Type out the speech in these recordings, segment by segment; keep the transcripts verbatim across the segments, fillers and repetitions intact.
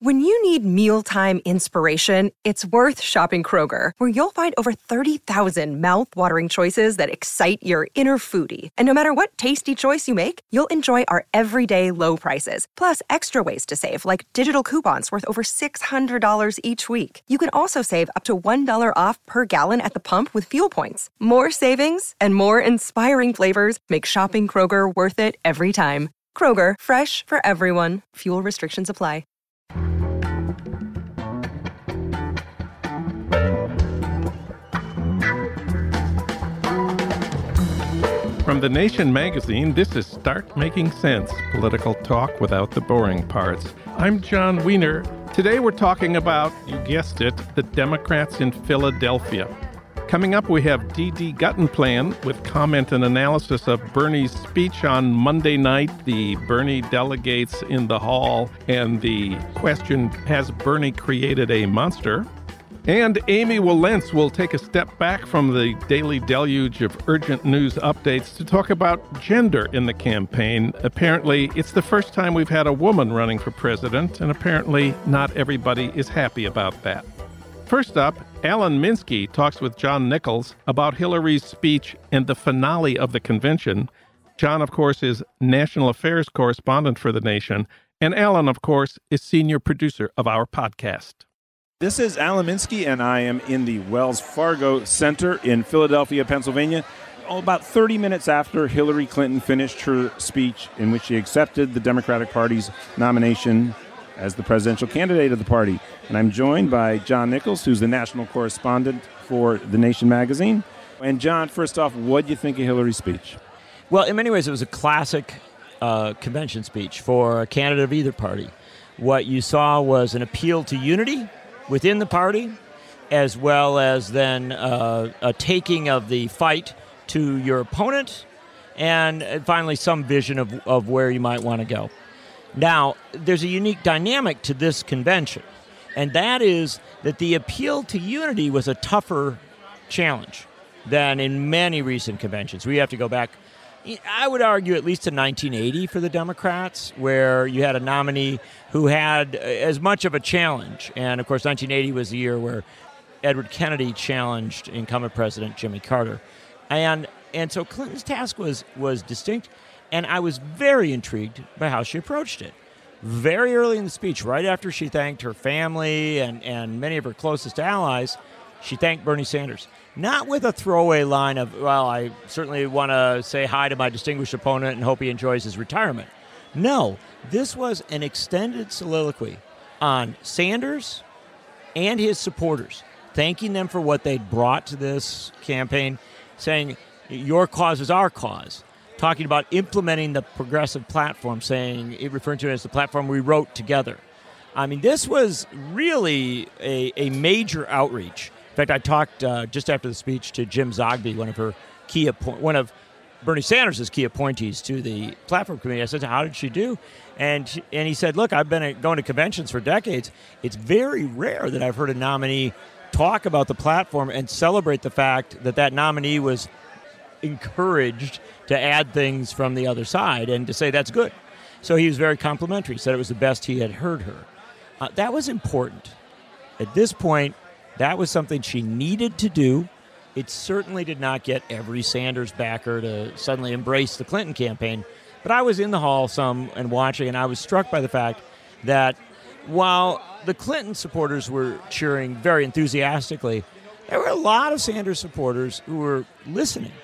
When you need mealtime inspiration, it's worth shopping Kroger, where you'll find over thirty thousand mouth-watering choices that excite your inner foodie. And no matter what tasty choice you make, you'll enjoy our everyday low prices, plus extra ways to save, like digital coupons worth over six hundred dollars each week. You can also save up to one dollar off per gallon at the pump with fuel points. More savings and more inspiring flavors make shopping Kroger worth it every time. Kroger, fresh for everyone. Fuel restrictions apply. From The Nation magazine, this is Start Making Sense, political talk without the boring parts. I'm John Wiener. Today we're talking about, you guessed it, the Democrats in Philadelphia. Coming up, we have Dee Dee Guttenplan with comment and analysis of Bernie's speech on Monday night, the Bernie delegates in the hall, and the question, has Bernie created a monster? And Amy Walentz will take a step back from the daily deluge of urgent news updates to talk about gender in the campaign. Apparently, it's the first time we've had a woman running for president, and apparently not everybody is happy about that. First up, Alan Minsky talks with John Nichols about Hillary's speech and the finale of the convention. John, of course, is national affairs correspondent for The Nation, and Alan, of course, is senior producer of our podcast. This is Alan Minsky, and I am in the Wells Fargo Center in Philadelphia, Pennsylvania. Oh, about thirty minutes after Hillary Clinton finished her speech in which she accepted the Democratic Party's nomination as the presidential candidate of the party. And I'm joined by John Nichols, who's the national correspondent for The Nation magazine. And John, first off, what do you think of Hillary's speech? Well, in many ways, it was a classic uh, convention speech for a candidate of either party. What you saw was an appeal to unity within the party, as well as then uh, a taking of the fight to your opponent, and finally some vision of, of where you might want to go. Now, there's a unique dynamic to this convention, and that is that the appeal to unity was a tougher challenge than in many recent conventions. We have to go back, I would argue, at least to nineteen eighty for the Democrats, where you had a nominee who had as much of a challenge. And, of course, nineteen eighty was the year where Edward Kennedy challenged incumbent President Jimmy Carter. And and so Clinton's task was, was distinct, and I was very intrigued by how she approached it. Very early in the speech, right after she thanked her family and, and many of her closest allies, she thanked Bernie Sanders. Not with a throwaway line of, well, I certainly want to say hi to my distinguished opponent and hope he enjoys his retirement. No, this was an extended soliloquy on Sanders and his supporters, thanking them for what they'd brought to this campaign, saying, your cause is our cause, talking about implementing the progressive platform, saying, referring to it as the platform we wrote together. I mean, this was really a, a major outreach. In fact, I talked uh, just after the speech to Jim Zogby, one of her key appoint- one of Bernie Sanders' key appointees to the platform committee. I said, how did she do? And she, and he said, look, I've been going to conventions for decades. It's very rare that I've heard a nominee talk about the platform and celebrate the fact that that nominee was encouraged to add things from the other side and to say that's good. So he was very complimentary, said it was the best he had heard her. Uh, that was important. At this point, that was something she needed to do. It certainly did not get every Sanders backer to suddenly embrace the Clinton campaign. But I was in the hall some and watching, and I was struck by the fact that while the Clinton supporters were cheering very enthusiastically, there were a lot of Sanders supporters who were listening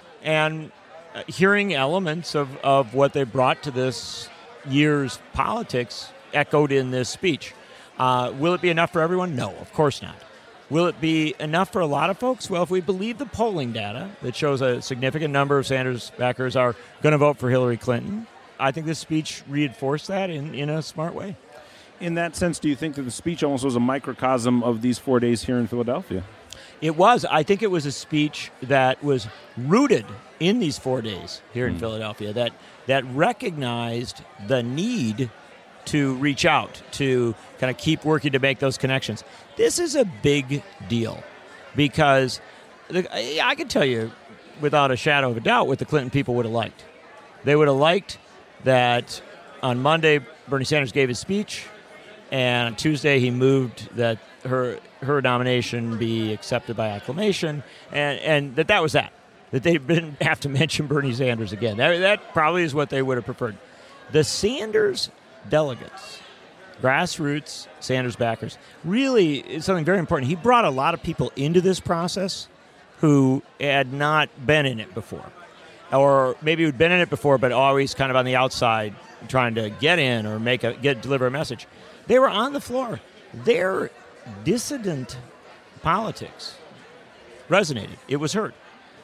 and hearing elements of, of what they brought to this year's politics echoed in this speech. Uh, will it be enough for everyone? No, of course not. Will it be enough for a lot of folks? Well, if we believe the polling data that shows a significant number of Sanders backers are going to vote for Hillary Clinton, I think this speech reinforced that in, in a smart way. In that sense, do you think that the speech almost was a microcosm of these four days here in Philadelphia? It was. I think it was a speech that was rooted in these four days here in mm. Philadelphia, that that recognized the need to reach out, to kind of keep working to make those connections. This is a big deal because the, I can tell you without a shadow of a doubt what the Clinton people would have liked. They would have liked that on Monday Bernie Sanders gave his speech And on Tuesday, he moved that her her nomination be accepted by acclamation, and, and that that was that. That they didn't have to mention Bernie Sanders again. That, that probably is what they would have preferred. The Sanders delegates, grassroots Sanders backers, really is something very important. He brought a lot of people into this process who had not been in it before, or maybe who'd been in it before but always kind of on the outside trying to get in or make a get deliver a message. They were on the floor. Their dissident politics resonated. It was heard.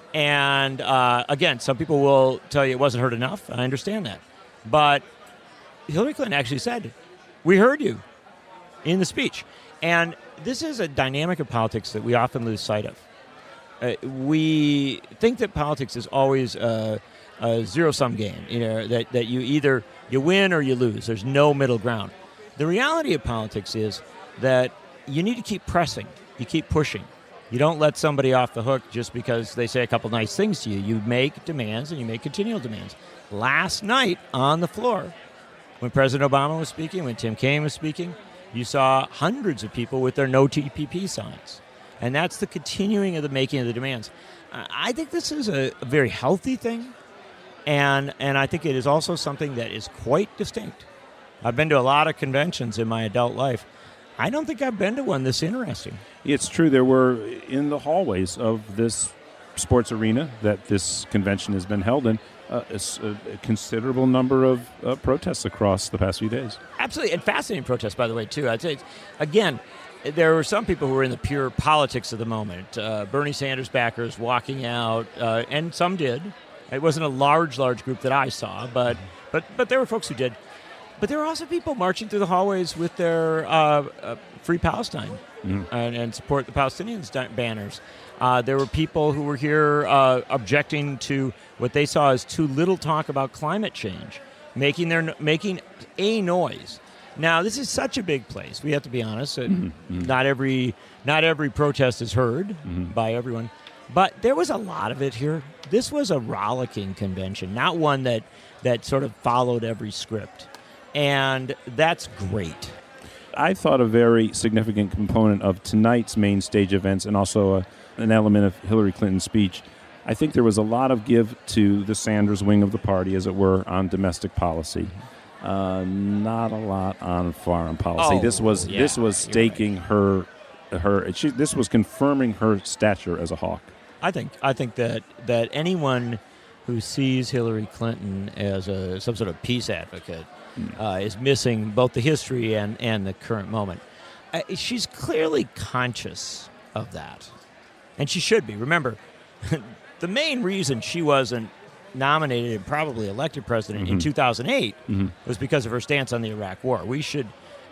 And uh, again, some people will tell you it wasn't heard enough. I understand that. But Hillary Clinton actually said, we heard you in the speech. And this is a dynamic of politics that we often lose sight of. Uh, we think that politics is always a, a zero-sum game, you know, that, that you either you win or you lose. There's no middle ground. The reality of politics is that you need to keep pressing. You keep pushing. You don't let somebody off the hook just because they say a couple nice things to you. You make demands, and you make continual demands. Last night on the floor, when President Obama was speaking, when Tim Kaine was speaking, you saw hundreds of people with their no T P P signs. And that's the continuing of the making of the demands. I think this is a, a very healthy thing, and and I think it is also something that is quite distinct. I've been to a lot of conventions in my adult life. I don't think I've been to one this interesting. It's true. There were, in the hallways of this sports arena that this convention has been held in, uh, a, a considerable number of uh, protests across the past few days. Absolutely, and fascinating protests, by the way, too. I'd say, again, there were some people who were in the pure politics of the moment. Uh, Bernie Sanders backers walking out, uh, and some did. It wasn't a large, large group that I saw, but but but there were folks who did. But there were also people marching through the hallways with their uh, uh, Free Palestine mm. and, and support the Palestinians banners. Uh, there were people who were here uh, objecting to what they saw as too little talk about climate change, making their making a noise. Now, this is such a big place. We have to be honest. Mm-hmm. Not every not every protest is heard mm-hmm. by everyone, but there was a lot of it here. This was a rollicking convention, not one that that sort of followed every script. And that's great. I thought a very significant component of tonight's main stage events, and also a, an element of Hillary Clinton's speech, I think there was a lot of give to the Sanders wing of the party, as it were, on domestic policy. Uh, not a lot on foreign policy. Oh, this was yeah, this was staking right. her her. She, this was confirming her stature as a hawk. I think I think that that anyone who sees Hillary Clinton as a some sort of peace advocate uh, is missing both the history and, and the current moment. Uh, she's clearly conscious of that, and she should be. Remember, the main reason she wasn't nominated and probably elected president mm-hmm. in two thousand eight mm-hmm. was because of her stance on the Iraq War. We should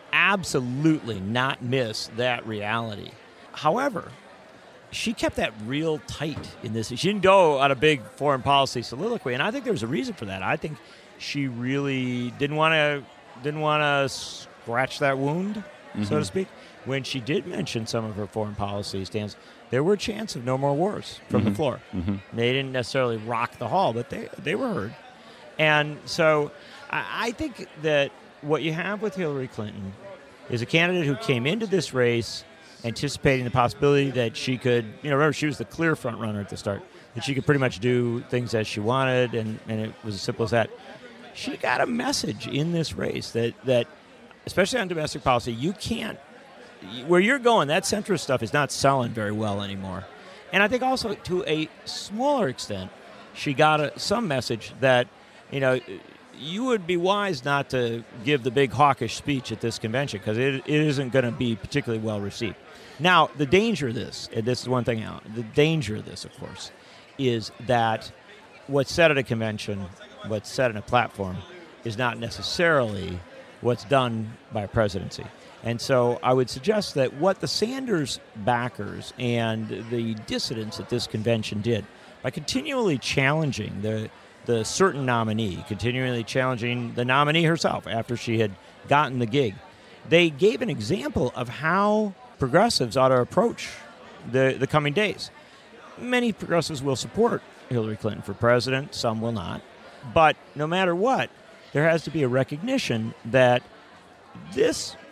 absolutely not miss that reality. However, she kept that real tight in this. She didn't go on a big foreign policy soliloquy, and I think there was a reason for that. I think she really didn't want to didn't want to scratch that wound, mm-hmm. so to speak. When she did mention some of her foreign policy stance, there were a chance of no more wars from mm-hmm. the floor. Mm-hmm. They didn't necessarily rock the hall, but they they were heard. And so I, I think that what you have with Hillary Clinton is a candidate who came into this race anticipating the possibility that she could, you know, remember she was the clear front runner at the start, that she could pretty much do things as she wanted, and, and it was as simple as that. She got a message in this race that, that, especially on domestic policy, you can't, where you're going, that centrist stuff is not selling very well anymore. And I think also to a smaller extent, she got a, some message that, you know, you would be wise not to give the big hawkish speech at this convention because it, it isn't going to be particularly well received. Now, the danger of this, and this is one thing out, the danger of this, of course, is that what's said at a convention, what's said on a platform, is not necessarily what's done by a presidency. And so I would suggest that what the Sanders backers and the dissidents at this convention did, by continually challenging the the certain nominee, continually challenging the nominee herself after she had gotten the gig, they gave an example of how progressives ought to approach the, the coming days. Many progressives will support Hillary Clinton for president, some will not. But no matter what, there has to be a recognition that this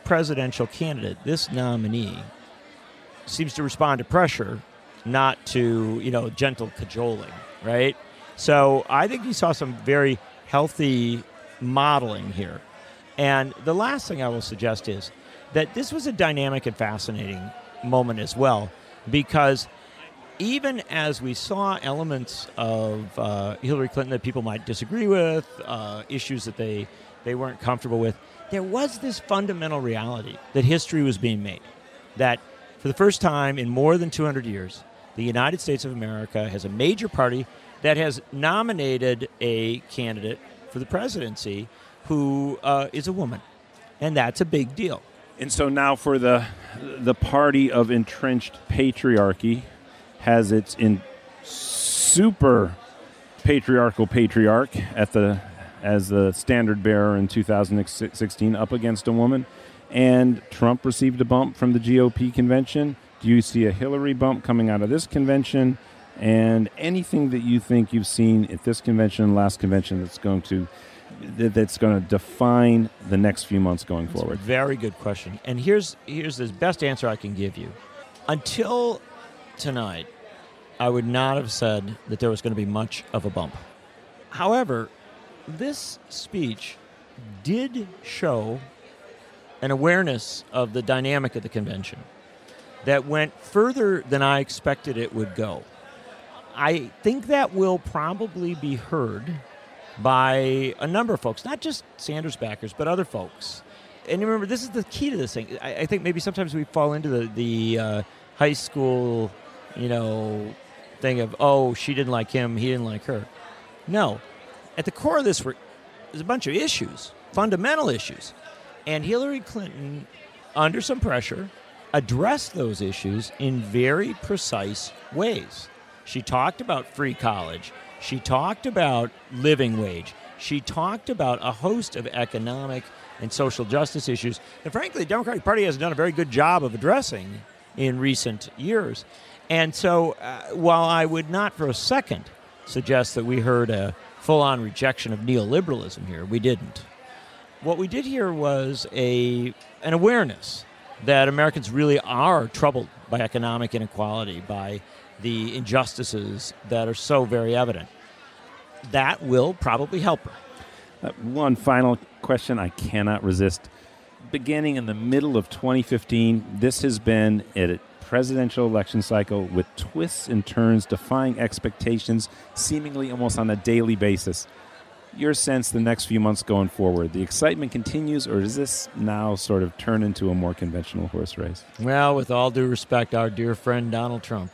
presidential candidate, this nominee, seems to respond to pressure, not to, you know, gentle cajoling, right? So I think you saw some very healthy modeling here. And the last thing I will suggest is that this was a dynamic and fascinating moment as well, because even as we saw elements of uh, Hillary Clinton that people might disagree with, uh, issues that they, they weren't comfortable with, there was this fundamental reality that history was being made, that for the first time in more than two hundred years, the United States of America has a major party that has nominated a candidate for the presidency who uh, is a woman, and that's a big deal. And so now for the the party of entrenched patriarchy has its in super patriarchal patriarch at the as the standard bearer in two thousand sixteen up against a woman, and Trump received a bump from the G O P convention. Do you see a Hillary bump coming out of this convention? And anything that you think you've seen at this convention, last convention, that's going to that's going to define the next few months going That's forward? A very good question. And here's here's the best answer I can give you. Until tonight, I would not have said that there was going to be much of a bump. However, this speech did show an awareness of the dynamic of the convention that went further than I expected it would go. I think that will probably be heard by a number of folks, not just Sanders backers, but other folks. And remember, this is the key to this thing. I, I think maybe sometimes we fall into the, the uh, high school, you know, thing of, oh, she didn't like him, he didn't like her. No. At the core of this were, there's a bunch of issues, fundamental issues. And Hillary Clinton, under some pressure, addressed those issues in very precise ways. She talked about free college. She talked about living wage. She talked about a host of economic and social justice issues that, frankly, the Democratic Party has done a very good job of addressing in recent years. And so uh, while I would not for a second suggest that we heard a full-on rejection of neoliberalism here, we didn't. What we did hear was a an awareness that Americans really are troubled by economic inequality, by the injustices that are so very evident. That will probably help her. Uh, one final question I cannot resist. Beginning in the middle of twenty fifteen, this has been a presidential election cycle with twists and turns, defying expectations, seemingly almost on a daily basis. Your sense the next few months going forward, the excitement continues, or does this now sort of turn into a more conventional horse race? Well, with all due respect, our dear friend Donald Trump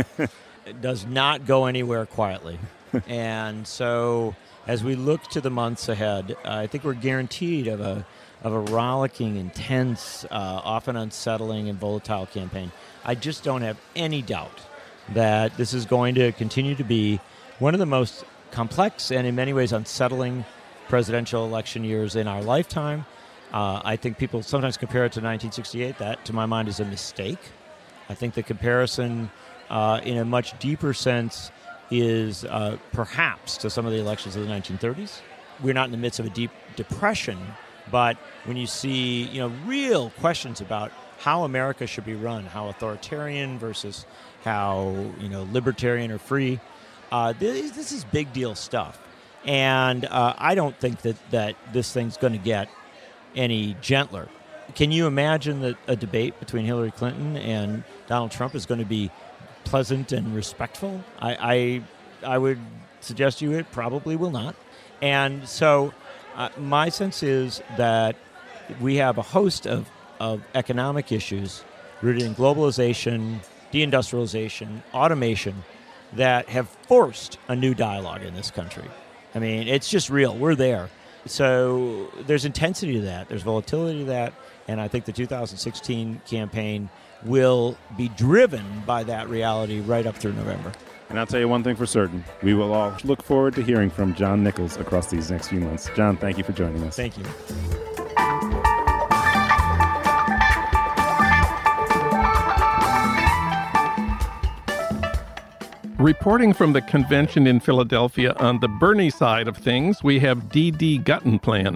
does not go anywhere quietly. And so as we look to the months ahead, uh, I think we're guaranteed of a of a rollicking, intense, uh, often unsettling and volatile campaign. I just don't have any doubt that this is going to continue to be one of the most complex and in many ways unsettling presidential election years in our lifetime. Uh, I think people sometimes compare it to nineteen sixty-eight. That, to my mind, is a mistake. I think the comparison uh, in a much deeper sense is uh, perhaps to some of the elections of the nineteen thirties. We're not in the midst of a deep depression, but when you see, you know, real questions about how America should be run, how authoritarian versus how, you know, libertarian or free, Uh, this, this is big deal stuff, and uh, I don't think that, that this thing's going to get any gentler. Can you imagine that a debate between Hillary Clinton and Donald Trump is going to be pleasant and respectful? I, I, I would suggest you it probably will not. And so uh, my sense is that we have a host of, of economic issues rooted in globalization, deindustrialization, automation, that have forced a new dialogue in this country. I mean, it's just real. We're there. So there's intensity to that. There's volatility to that. And I think the two thousand sixteen campaign will be driven by that reality right up through November. And I'll tell you one thing for certain. We will all look forward to hearing from John Nichols across these next few months. John, thank you for joining us. Thank you. Reporting from the convention in Philadelphia on the Bernie side of things, we have Dee Dee Guttenplan.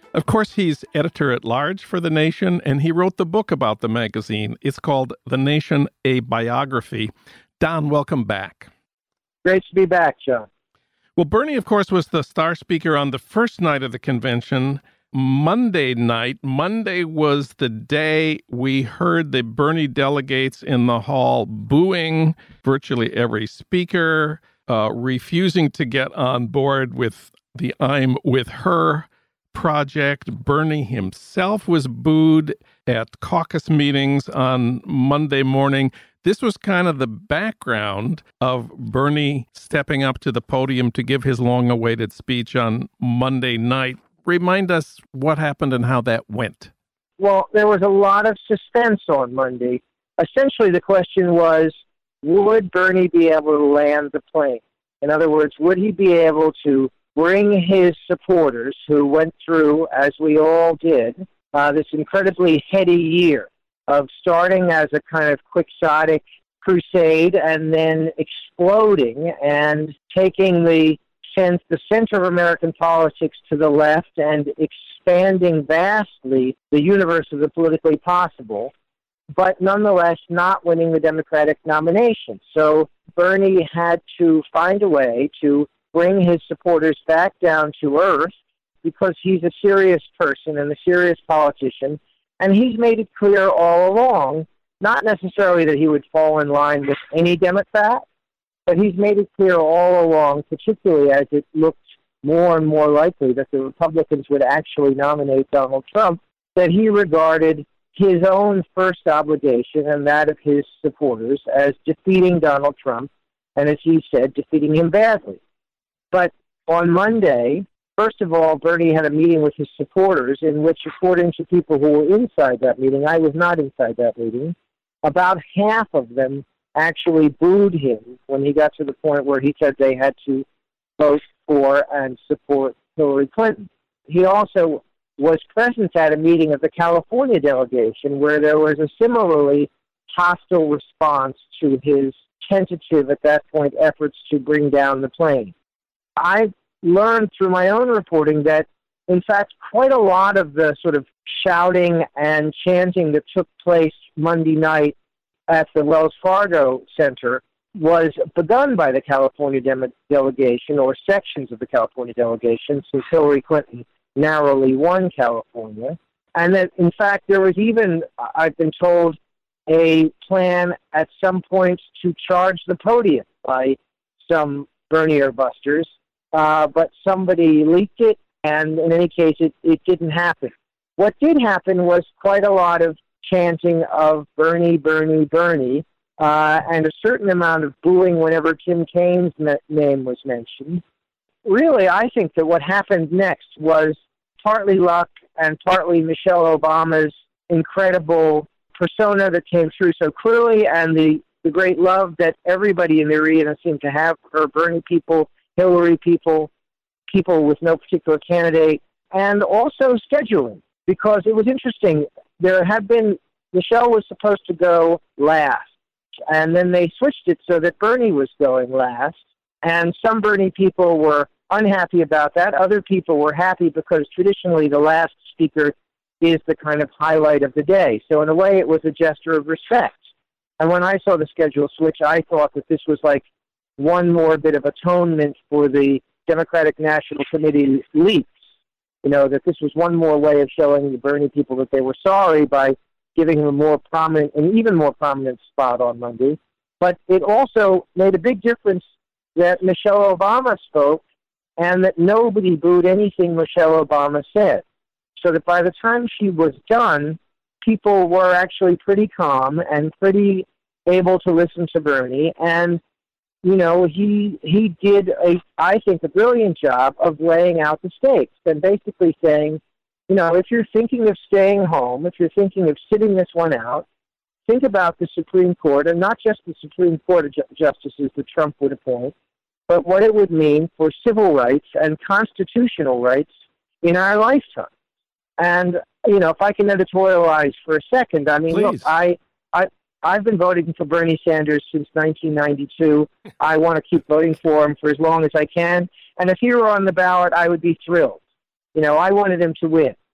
Of course, he's editor-at-large for The Nation, and he wrote the book about the magazine. It's called The Nation, A Biography. Don, welcome back. Great to be back, John. Well, Bernie, of course, was the star speaker on the first night of the convention. Monday night, Monday was the day we heard the Bernie delegates in the hall booing virtually every speaker, uh, refusing to get on board with the I'm with her project. Bernie himself was booed at caucus meetings on Monday morning. This was kind of the background of Bernie stepping up to the podium to give his long-awaited speech on Monday night. Remind us what happened and how that went. Well, there was a lot of suspense on Monday. Essentially, the question was, would Bernie be able to land the plane? In other words, would he be able to bring his supporters, who went through, as we all did, uh, this incredibly heady year of starting as a kind of quixotic crusade and then exploding and taking the sense, the center of American politics to the left and expanding vastly the universe of the politically possible, but nonetheless not winning the Democratic nomination. So Bernie had to find a way to bring his supporters back down to earth, because he's a serious person and a serious politician, and he's made it clear all along, not necessarily that he would fall in line with any Democrat, but he's made it clear all along, particularly as it looked more and more likely that the Republicans would actually nominate Donald Trump, that he regarded his own first obligation and that of his supporters as defeating Donald Trump, and as he said, defeating him badly. But on Monday, first of all, Bernie had a meeting with his supporters in which, according to people who were inside that meeting, I was not inside that meeting, about half of them actually booed him when he got to the point where he said they had to vote for and support Hillary Clinton. He also was present at a meeting of the California delegation where there was a similarly hostile response to his tentative, at that point, efforts to bring down the plane. I learned through my own reporting that, in fact, quite a lot of the sort of shouting and chanting that took place Monday night at the Wells Fargo Center was begun by the California de- delegation, or sections of the California delegation, since Hillary Clinton narrowly won California. And that, in fact, there was even, I've been told, a plan at some point to charge the podium by some Bernier busters, uh, but somebody leaked it, and in any case, it, it didn't happen. What did happen was quite a lot of chanting of Bernie, Bernie, Bernie, uh, and a certain amount of booing whenever Tim Kaine's me- name was mentioned. Really, I think that what happened next was partly luck and partly Michelle Obama's incredible persona that came through so clearly, and the, the great love that everybody in the arena seemed to have for her, Bernie people, Hillary people, people with no particular candidate, and also scheduling, because it was interesting. There had been, Michelle was supposed to go last, and then they switched it so that Bernie was going last, and some Bernie people were unhappy about that. Other people were happy because traditionally the last speaker is the kind of highlight of the day. So in a way, it was a gesture of respect. And when I saw the schedule switch, I thought that this was like one more bit of atonement for the Democratic National Committee leaks. You know, that this was one more way of showing the Bernie people that they were sorry by giving him a more prominent, an even more prominent spot on Monday. But it also made a big difference that Michelle Obama spoke and that nobody booed anything Michelle Obama said. So that by the time she was done, people were actually pretty calm and pretty able to listen to Bernie. And, you know, he he did, a, I think, a brilliant job of laying out the stakes and basically saying, you know, if you're thinking of staying home, if you're thinking of sitting this one out, think about the Supreme Court, and not just the Supreme Court of ju- justices that Trump would appoint, but what it would mean for civil rights and constitutional rights in our lifetime. And, you know, if I can editorialize for a second, I mean, Please. look, I, I, I've been voting for Bernie Sanders since nineteen ninety-two. I want to keep voting for him for as long as I can. And if he were on the ballot, I would be thrilled. You know, I wanted him to win.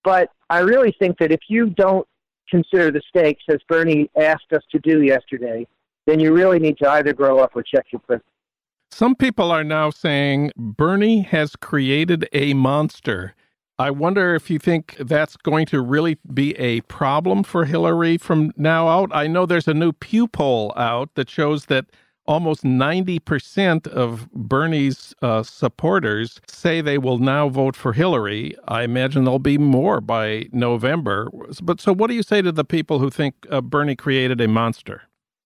But I really think that if you don't consider the stakes, as Bernie asked us to do yesterday, then you really need to either grow up or check your principles. Some people are now saying Bernie has created a monster. I wonder if you think that's going to really be a problem for Hillary from now out. I know there's a new Pew poll out that shows that almost ninety percent of Bernie's uh, supporters say they will now vote for Hillary. I imagine there'll be more by November. But so what do you say to the people who think uh, Bernie created a monster?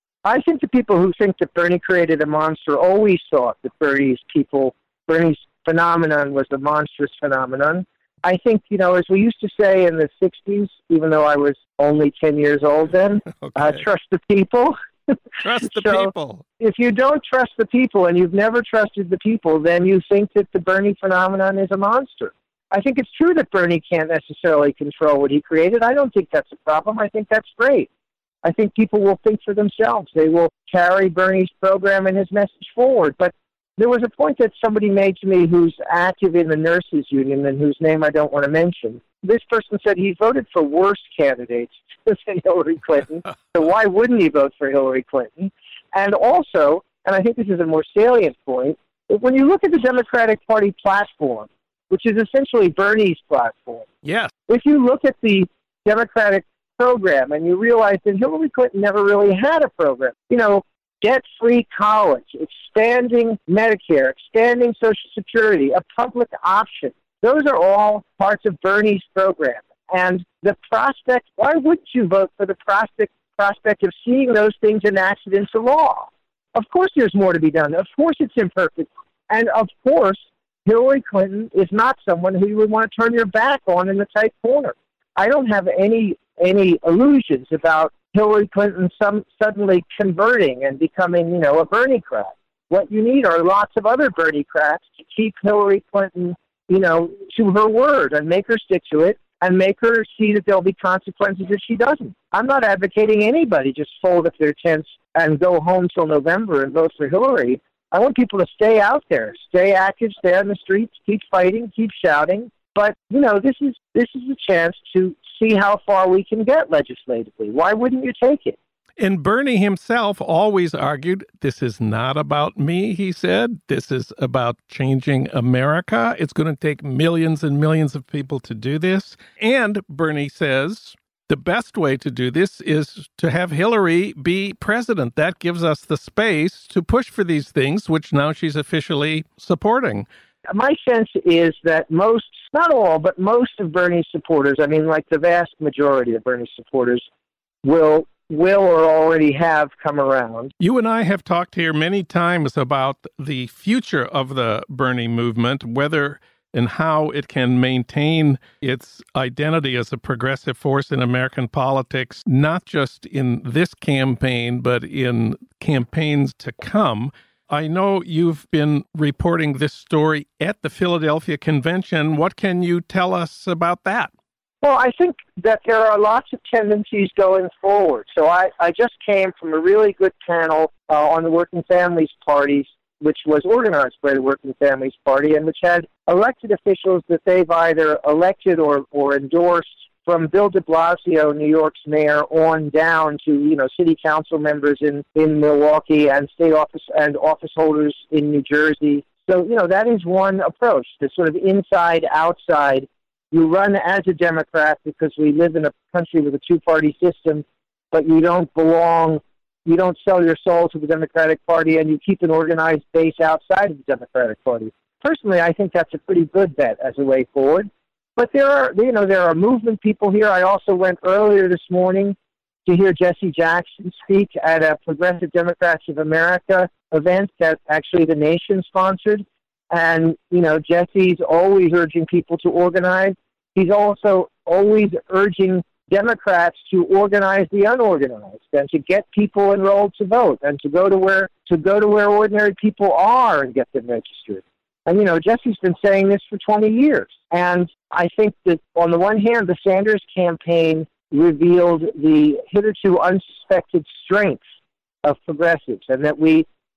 I think the people who think that Bernie created a monster always thought that Bernie's people, Bernie's phenomenon was a monstrous phenomenon. I think, you know, as we used to say in the sixties, even though I was only ten years old then, okay. uh, trust the people. Trust the so people. If you don't trust the people and you've never trusted the people, then you think that the Bernie phenomenon is a monster. I think it's true that Bernie can't necessarily control what he created. I don't think that's a problem. I think that's great. I think people will think for themselves. They will carry Bernie's program and his message forward. But there was a point that somebody made to me who's active in the nurses union and whose name I don't want to mention. This person said he voted for worse candidates than Hillary Clinton. So why wouldn't he vote for Hillary Clinton? And also, and I think this is a more salient point, when you look at the Democratic Party platform, which is essentially Bernie's platform, yes. if you look at the Democratic program and you realize that Hillary Clinton never really had a program, you know, debt-free college, expanding Medicare, expanding Social Security, a public option. Those are all parts of Bernie's program. And the prospect, why wouldn't you vote for the prospect prospect of seeing those things enacted into law? Of course there's more to be done. Of course it's imperfect. And of course, Hillary Clinton is not someone who you would want to turn your back on in the tight corner. I don't have any any illusions about Hillary Clinton some suddenly converting and becoming, you know, a Bernie-crat. What you need are lots of other Bernie-crats to keep Hillary Clinton, you know, to her word and make her stick to it and make her see that there'll be consequences if she doesn't. I'm not advocating anybody just fold up their tents and go home till November and vote for Hillary. I want people to stay out there, stay active, stay on the streets, keep fighting, keep shouting. But, you know, this is this is a chance to see how far we can get legislatively. Why wouldn't you take it? And Bernie himself always argued, this is not about me, he said. This is about changing America. It's going to take millions and millions of people to do this. And Bernie says the best way to do this is to have Hillary be president. That gives us the space to push for these things, which now she's officially supporting. My sense is that most, not all, but most of Bernie's supporters, I mean, like the vast majority of Bernie's supporters, will will or already have come around. You and I have talked here many times about the future of the Bernie movement, whether and how it can maintain its identity as a progressive force in American politics, not just in this campaign, but in campaigns to come. I know you've been reporting this story at the Philadelphia Convention. What can you tell us about that? Well, I think that there are lots of tendencies going forward. So I, I just came from a really good panel uh, on the Working Families Party, which was organized by the Working Families Party and which had elected officials that they've either elected or, or endorsed, from Bill de Blasio, New York's mayor, on down to, you know, city council members in, in Milwaukee and state office and office holders in New Jersey. So, you know, that is one approach, the sort of inside, outside. You run as a Democrat because we live in a country with a two-party system, but you don't belong, you don't sell your soul to the Democratic Party, and you keep an organized base outside of the Democratic Party. Personally, I think that's a pretty good bet as a way forward. But there are, you know, there are movement people here. I also went earlier this morning to hear Jesse Jackson speak at a Progressive Democrats of America event that actually the Nation sponsored. And, you know, Jesse's always urging people to organize. He's also always urging Democrats to organize the unorganized and to get people enrolled to vote and to go to where to go to where ordinary people are and get them registered. And, you know, Jesse's been saying this for twenty years. And I think that on the one hand, the Sanders campaign revealed the hitherto unsuspected strengths of progressives, and that we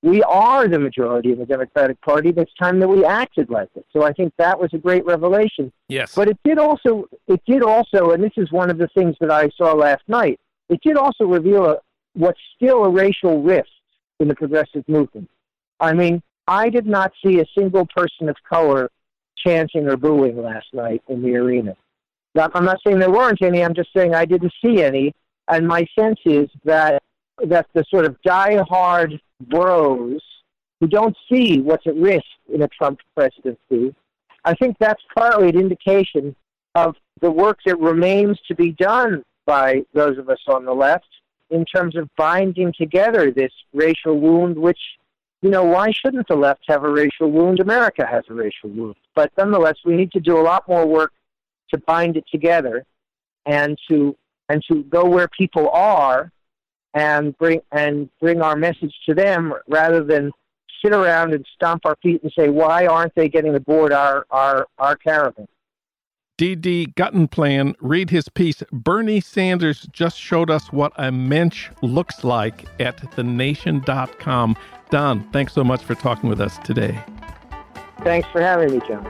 we are the majority in the Democratic Party, and it's time that we acted like it. So I think that was a great revelation. Yes. But it did also, it did also, and this is one of the things that I saw last night, it did also reveal a, what's still a racial rift in the progressive movement. I mean, I did not see a single person of color chanting or booing last night in the arena. Now, I'm not saying there weren't any, I'm just saying I didn't see any, and my sense is that that the sort of die-hard bros who don't see what's at risk in a Trump presidency, I think that's partly an indication of the work that remains to be done by those of us on the left in terms of binding together this racial wound, which, you know, why shouldn't the left have a racial wound? America has a racial wound. But nonetheless, we need to do a lot more work to bind it together and to and to go where people are and bring and bring our message to them rather than sit around and stomp our feet and say, why aren't they getting aboard our, our, our caravan? D D Guttenplan, read his piece. Bernie Sanders just showed us what a mensch looks like at the nation dot com. Don, thanks so much for talking with us today. Thanks for having me, John.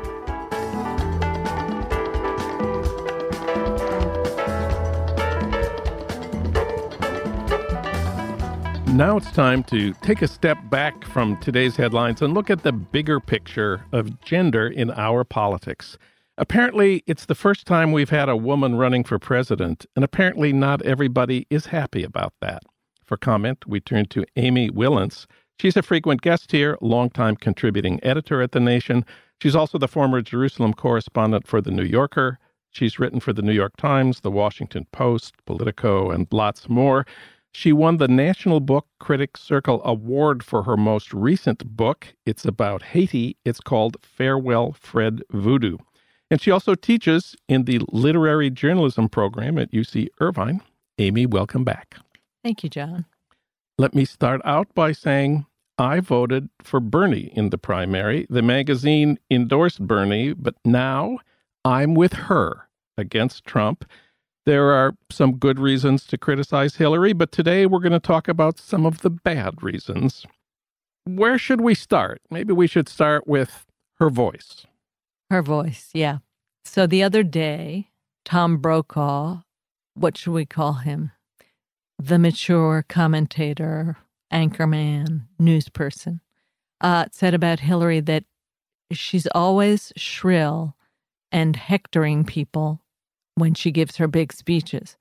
Now it's time to take a step back from today's headlines and look at the bigger picture of gender in our politics. Apparently, it's the first time we've had a woman running for president, and apparently not everybody is happy about that. For comment, we turn to Amy Willence. She's a frequent guest here, longtime contributing editor at The Nation. She's also the former Jerusalem correspondent for The New Yorker. She's written for The New York Times, The Washington Post, Politico, and lots more. She won the National Book Critics Circle Award for her most recent book. It's about Haiti. It's called Farewell, Fred Voodoo. And she also teaches in the literary journalism program at U C Irvine. Amy, welcome back. Thank you, John. Let me start out by saying I voted for Bernie in the primary. The magazine endorsed Bernie, but now I'm with her against Trump. There are some good reasons to criticize Hillary, but today we're going to talk about some of the bad reasons. Where should we start? Maybe we should start with her voice. Her voice, yeah. So the other day, Tom Brokaw, what should we call him? The mature commentator, anchorman, newsperson, uh, said about Hillary that she's always shrill and hectoring people when she gives her big speeches.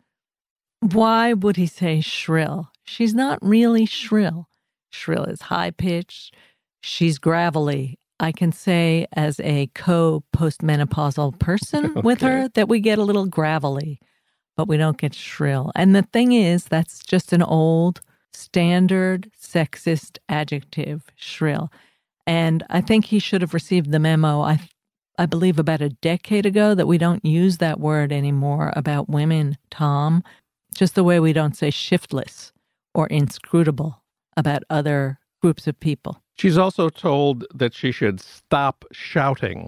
Why would he say shrill? She's not really shrill. Shrill is high-pitched. She's gravelly. I can say as a co-postmenopausal person okay. with her that we get a little gravelly, but we don't get shrill. And the thing is, that's just an old standard sexist adjective, shrill. And I think he should have received the memo, I I believe about a decade ago, that we don't use that word anymore about women, Tom, just the way we don't say shiftless or inscrutable about other groups of people. She's also told that she should stop shouting.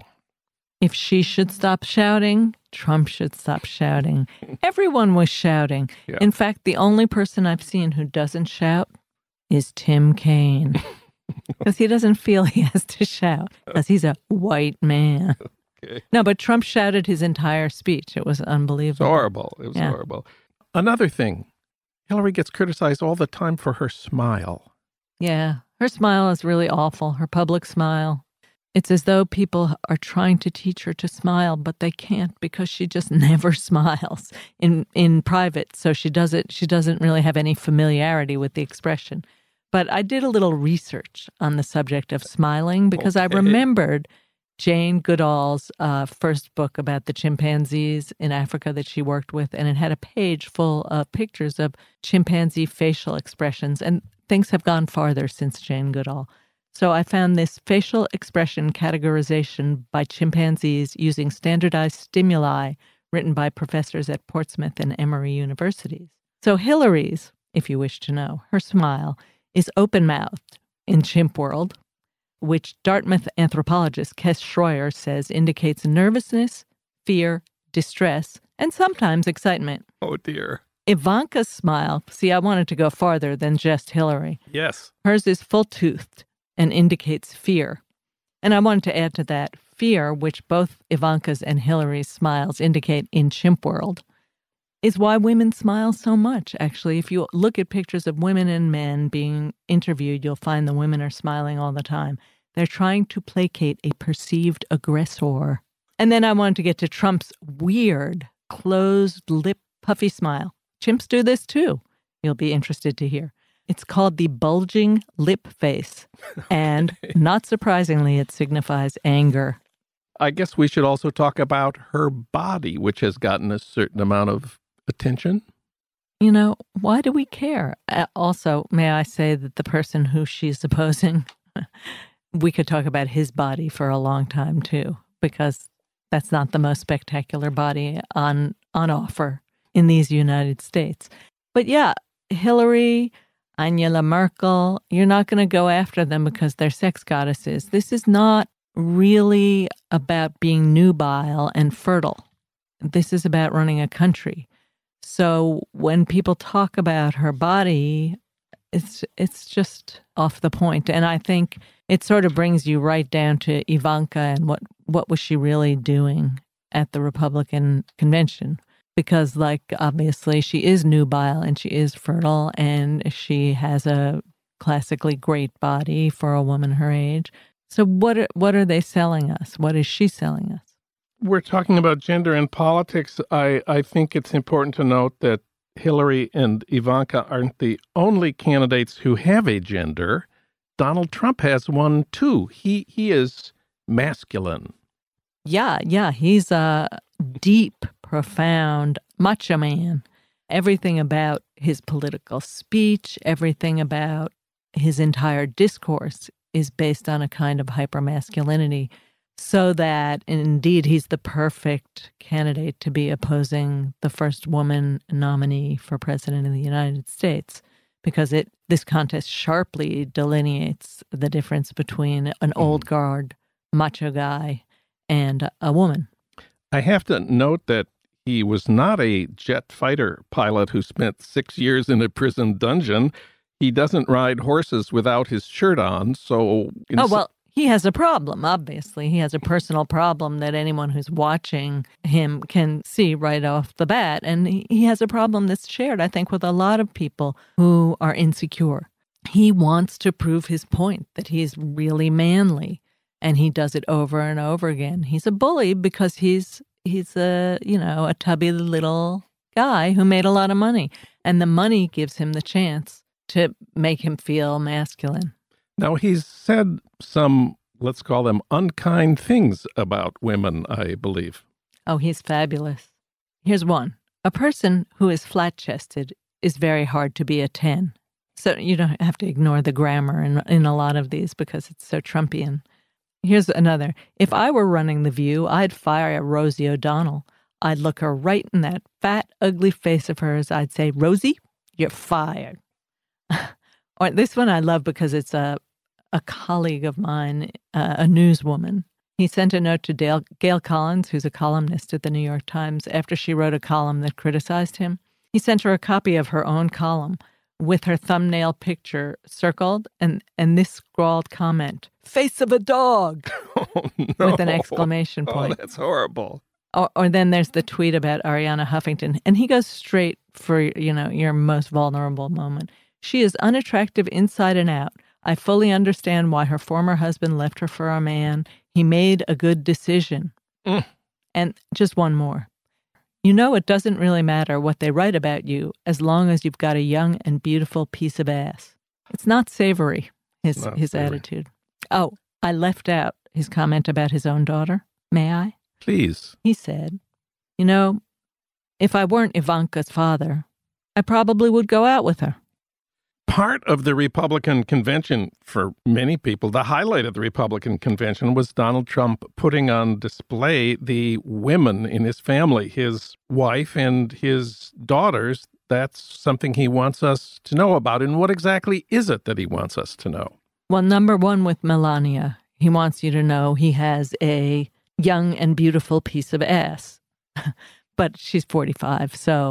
If she should stop shouting, Trump should stop shouting. Everyone was shouting. Yeah. In fact, the only person I've seen who doesn't shout is Tim Kaine. Because he doesn't feel he has to shout, because he's a white man. Okay. No, but Trump shouted his entire speech. It was unbelievable. It was horrible. It was yeah. horrible. Another thing, Hillary gets criticized all the time for her smile. Yeah, her smile is really awful, her public smile. It's as though people are trying to teach her to smile, but they can't because she just never smiles in, in private. So she does it, she doesn't really have any familiarity with the expression. But I did a little research on the subject of smiling because okay. I remembered Jane Goodall's uh, first book about the chimpanzees in Africa that she worked with, and it had a page full of pictures of chimpanzee facial expressions, and things have gone farther since Jane Goodall. So I found this facial expression categorization by chimpanzees using standardized stimuli written by professors at Portsmouth and Emory universities. So Hillary's, if you wish to know, her smile is open-mouthed in chimp world, which Dartmouth anthropologist Kes Schroyer says indicates nervousness, fear, distress, and sometimes excitement. Oh, dear. Ivanka's smile, see, I wanted to go farther than just Hillary. Yes. Hers is full-toothed and indicates fear. And I wanted to add to that fear, which both Ivanka's and Hillary's smiles indicate in chimp world, is why women smile so much. Actually, if you look at pictures of women and men being interviewed, you'll find the women are smiling all the time. They're trying to placate a perceived aggressor. And then I wanted to get to Trump's weird, closed lip, puffy smile. Chimps do this too. You'll be interested to hear. It's called the bulging lip face. And not surprisingly, it signifies anger. I guess we should also talk about her body, which has gotten a certain amount of attention. You know, why do we care? Uh, also, may I say that the person who she's opposing, we could talk about his body for a long time too, because that's not the most spectacular body on on offer in these United States. But yeah, Hillary, Angela Merkel, you're not going to go after them because they're sex goddesses. This is not really about being nubile and fertile. This is about running a country. So when people talk about her body, it's it's just off the point. And I think it sort of brings you right down to Ivanka and what, what was she really doing at the Republican convention? Because, like, obviously she is nubile and she is fertile and she has a classically great body for a woman her age. So what are, what are they selling us? What is she selling us? We're talking about gender and politics. I, I think it's important to note that Hillary and Ivanka aren't the only candidates who have a gender. Donald Trump has one, too. He he is masculine. Yeah, yeah. He's a deep, profound macho man. Everything about his political speech, everything about his entire discourse is based on a kind of hypermasculinity, so that indeed he's the perfect candidate to be opposing the first woman nominee for president of the United States, because it this contest sharply delineates the difference between an old guard macho guy and a woman. I have to note that he was not a jet fighter pilot who spent six years in a prison dungeon. He doesn't ride horses without his shirt on, so... Oh, well, he has a problem, obviously. He has a personal problem that anyone who's watching him can see right off the bat. And he has a problem that's shared, I think, with a lot of people who are insecure. He wants to prove his point that he's really manly, and he does it over and over again. He's a bully because he's he's a, you know, a tubby little guy who made a lot of money, and the money gives him the chance to make him feel masculine. Now, he's said some, let's call them unkind things about women, I believe. Oh, he's fabulous. Here's one. A person who is flat-chested is very hard to be a ten. So you don't have to ignore the grammar in, in a lot of these because it's so Trumpian. Here's another. If I were running The View, I'd fire Rosie O'Donnell. I'd look her right in that fat, ugly face of hers. I'd say, Rosie, you're fired. Or this one I love because it's a a colleague of mine, uh, a newswoman. He sent a note to Dale, Gail Collins, who's a columnist at the New York Times, after she wrote a column that criticized him. He sent her a copy of her own column with her thumbnail picture circled and, and this scrawled comment, face of a dog, Oh, no. with an exclamation point. Oh, that's horrible. Or, or then there's the tweet about Arianna Huffington, and he goes straight for, you know, your most vulnerable moment. She is unattractive inside and out. I fully understand why her former husband left her for a man. He made a good decision. Mm. And just one more. You know, it doesn't really matter what they write about you as long as you've got a young and beautiful piece of ass. It's not savory, his, Not his savory. attitude. Oh, I left out his comment about his own daughter. May I? Please. He said, you know, if I weren't Ivanka's father, I probably would go out with her. Part of the Republican convention, for many people, the highlight of the Republican convention was Donald Trump putting on display the women in his family, his wife and his daughters. That's something he wants us to know about. And what exactly is it that he wants us to know? Well, number one, with Melania, he wants you to know he has a young and beautiful piece of ass. But she's forty-five, so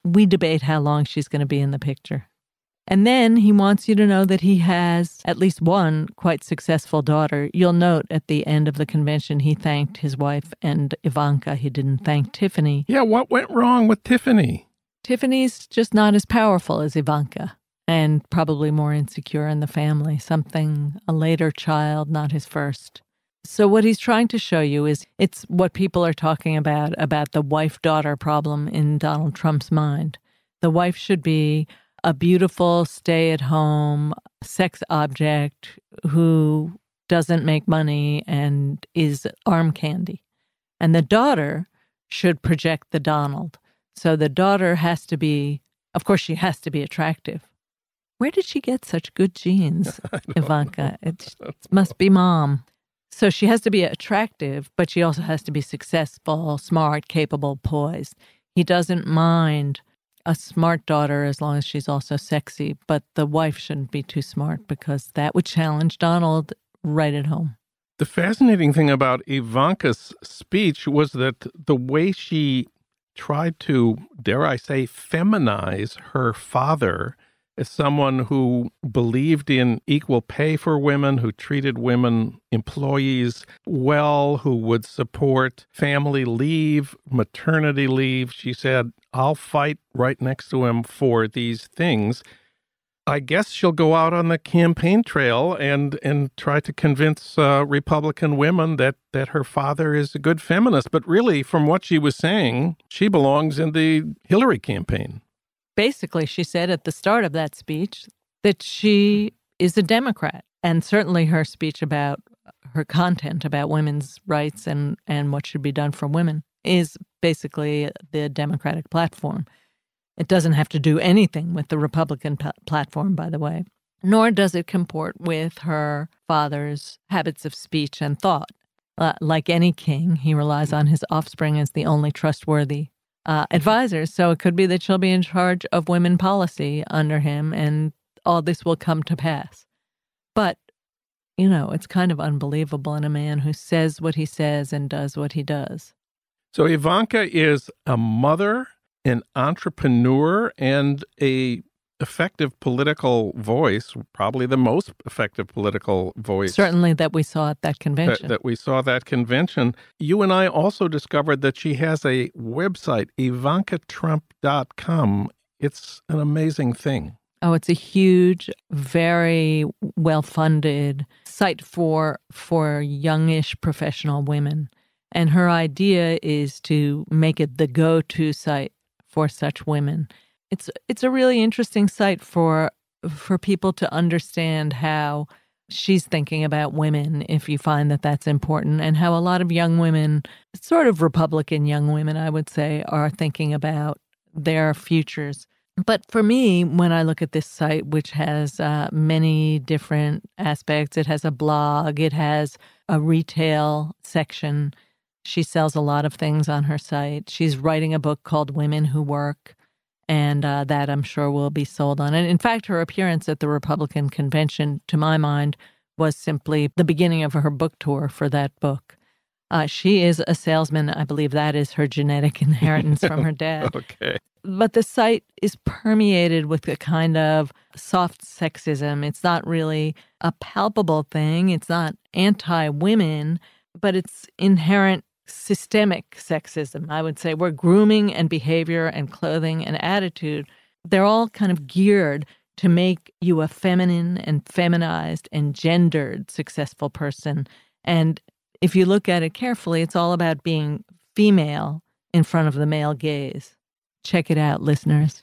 we debate how long she's going to be in the picture. And then he wants you to know that he has at least one quite successful daughter. You'll note at the end of the convention, he thanked his wife and Ivanka. He didn't thank Tiffany. Yeah, what went wrong with Tiffany? Tiffany's just not as powerful as Ivanka and probably more insecure in the family. Something, a later child, not his first. So what he's trying to show you is it's what people are talking about, about the wife-daughter problem in Donald Trump's mind. The wife should be a beautiful stay-at-home sex object who doesn't make money and is arm candy. And the daughter should project the Donald. So the daughter has to be, of course, she has to be attractive. Where did she get such good genes, Ivanka? It must be mom. So she has to be attractive, but she also has to be successful, smart, capable, poised. He doesn't mind a smart daughter as long as she's also sexy, but the wife shouldn't be too smart because that would challenge Donald right at home. The fascinating thing about Ivanka's speech was that the way she tried to, dare I say, feminize her father as someone who believed in equal pay for women, who treated women employees well, who would support family leave, maternity leave. She said, I'll fight right next to him for these things. I guess she'll go out on the campaign trail and and try to convince uh, Republican women that, that her father is a good feminist. But really, from what she was saying, she belongs in the Hillary campaign. Basically, she said at the start of that speech that she is a Democrat. And certainly her speech about her content about women's rights and, and what should be done for women is basically the Democratic platform. It doesn't have to do anything with the Republican p- platform, by the way, nor does it comport with her father's habits of speech and thought. Uh, like any king, he relies on his offspring as the only trustworthy Uh, advisors, so it could be that she'll be in charge of women policy under him, and all this will come to pass. But, you know, it's kind of unbelievable in a man who says what he says and does what he does. So Ivanka is a mother, an entrepreneur, and a effective political voice, probably the most effective political voice. Certainly that we saw at that convention. That, that we saw at that convention. You and I also discovered that she has a website, ivanka trump dot com. It's an amazing thing. Oh, it's a huge, very well-funded site for for youngish professional women. And her idea is to make it the go-to site for such women. It's it's a really interesting site for for people to understand how she's thinking about women, if you find that that's important, and how a lot of young women, sort of Republican young women, I would say, are thinking about their futures. But for me, when I look at this site, which has uh, many different aspects, it has a blog, it has a retail section. She sells a lot of things on her site. She's writing a book called Women Who Work, and uh, that I'm sure will be sold on. And in fact, her appearance at the Republican convention, to my mind, was simply the beginning of her book tour for that book. Uh, she is a salesman. I believe that is her genetic inheritance from her dad. Okay. But the site is permeated with a kind of soft sexism. It's not really a palpable thing. It's not anti-women, but it's inherent systemic sexism, I would say, where grooming and behavior and clothing and attitude, they're all kind of geared to make you a feminine and feminized and gendered successful person. And if you look at it carefully, it's all about being female in front of the male gaze. Check it out, listeners.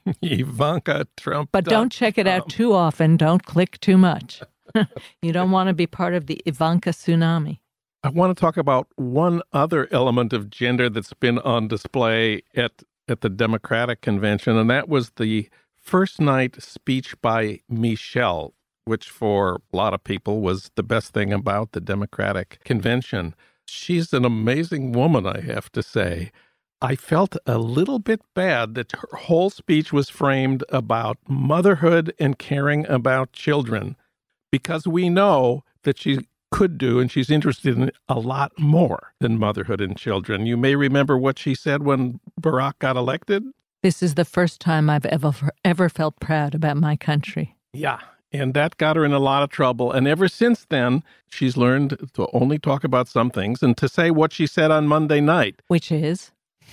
Ivanka Trump. But don't check it out too often. Don't click too much. You don't want to be part of the Ivanka tsunami. I want to talk about one other element of gender that's been on display at, at the Democratic convention, and that was the first night speech by Michelle, which for a lot of people was the best thing about the Democratic convention. She's an amazing woman, I have to say. I felt a little bit bad that her whole speech was framed about motherhood and caring about children, because we know that she could do, and she's interested in a lot more than motherhood and children. You may remember what she said when Barack got elected. This is the first time I've ever ever felt proud about my country. Yeah, and that got her in a lot of trouble. And ever since then, she's learned to only talk about some things and to say what she said on Monday night. Which is?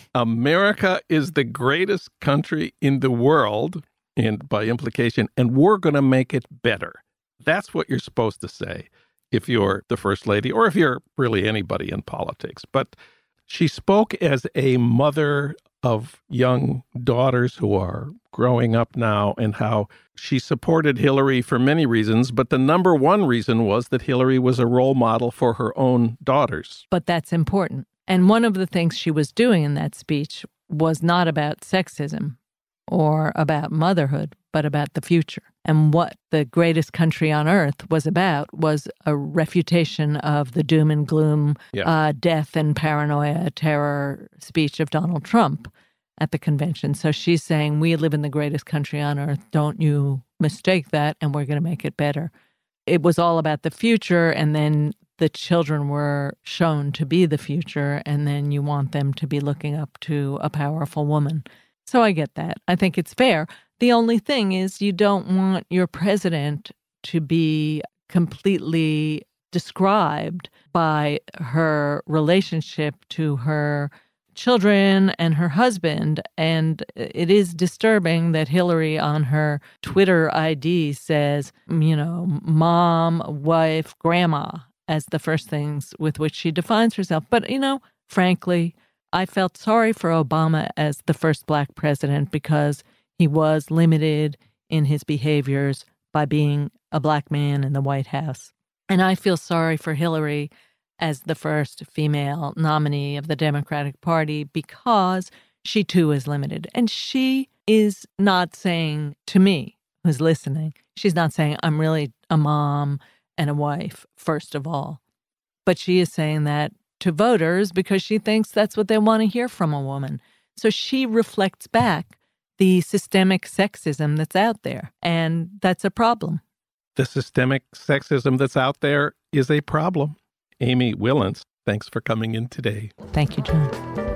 America is the greatest country in the world, and by implication, and we're going to make it better. That's what you're supposed to say if you're the first lady or if you're really anybody in politics. But she spoke as a mother of young daughters who are growing up now, and how she supported Hillary for many reasons, but the number one reason was that Hillary was a role model for her own daughters. But that's important. And one of the things she was doing in that speech was not about sexism or about motherhood, but about the future. And what the greatest country on earth was about was a refutation of the doom and gloom, yeah. uh, death and paranoia, terror speech of Donald Trump at the convention. So she's saying, we live in the greatest country on earth. Don't you mistake that, and we're going to make it better. It was all about the future, and then the children were shown to be the future, and then you want them to be looking up to a powerful woman. So I get that. I think it's fair. The only thing is you don't want your president to be completely described by her relationship to her children and her husband. And it is disturbing that Hillary on her Twitter I D says, you know, mom, wife, grandma as the first things with which she defines herself. But, you know, frankly, I felt sorry for Obama as the first black president because he was limited in his behaviors by being a black man in the White House. And I feel sorry for Hillary as the first female nominee of the Democratic Party because she too is limited. And she is not saying to me, who's listening, she's not saying I'm really a mom and a wife, first of all. But she is saying that to voters because she thinks that's what they want to hear from a woman. So she reflects back the systemic sexism that's out there, and that's a problem. The systemic sexism that's out there is a problem. Amy Wilentz, thanks for coming in today. Thank you, John.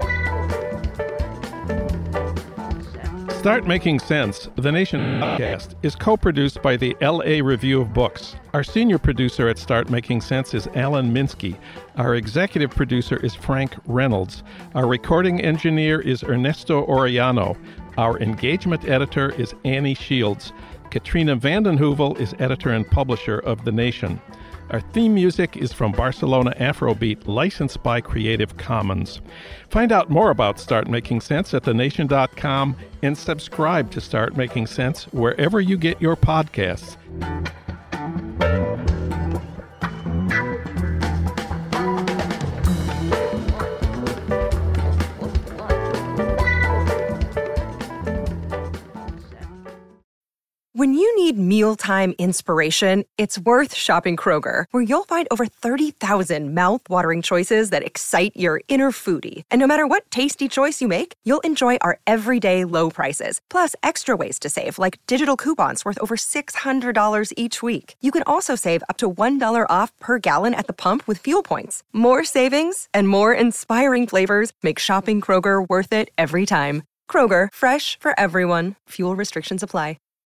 Start Making Sense, the Nation podcast, is co-produced by the L A Review of Books. Our senior producer at Start Making Sense is Alan Minsky. Our executive producer is Frank Reynolds. Our recording engineer is Ernesto Orellano. Our engagement editor is Annie Shields. Katrina vanden Heuvel is editor and publisher of The Nation. Our theme music is from Barcelona Afrobeat, licensed by Creative Commons. Find out more about Start Making Sense at the nation dot com and subscribe to Start Making Sense wherever you get your podcasts. When you need mealtime inspiration, it's worth shopping Kroger, where you'll find over thirty thousand mouth-watering choices that excite your inner foodie. And no matter what tasty choice you make, you'll enjoy our everyday low prices, plus extra ways to save, like digital coupons worth over six hundred dollars each week. You can also save up to one dollar off per gallon at the pump with fuel points. More savings and more inspiring flavors make shopping Kroger worth it every time. Kroger, fresh for everyone. Fuel restrictions apply.